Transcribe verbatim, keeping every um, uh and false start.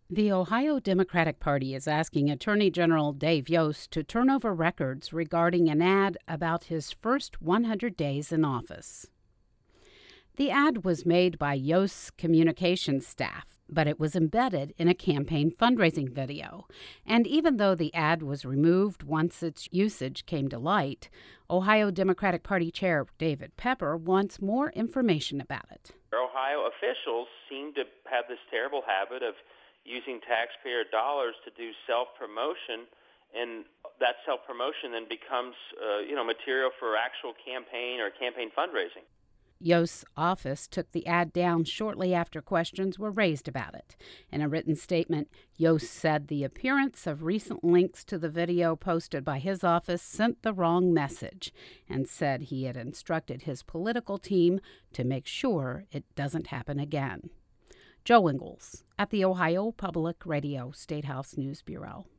The Ohio Democratic Party is asking Attorney General Dave Yost to turn over records regarding an ad about his first one hundred days in office. The ad was made by Yost's communications staff, but it was embedded in a campaign fundraising video. And even though the ad was removed once its usage came to light, Ohio Democratic Party Chair David Pepper wants more information about it. Ohio officials seem to have this terrible habit of using taxpayer dollars to do self-promotion, and that self-promotion then becomes, uh, you know, material for actual campaign or campaign fundraising. Yost's office took the ad down shortly after questions were raised about it. In a written statement, Yost said the appearance of recent links to the video posted by his office sent the wrong message, and said he had instructed his political team to make sure it doesn't happen again. Joe Ingles at the Ohio Public Radio State House News Bureau.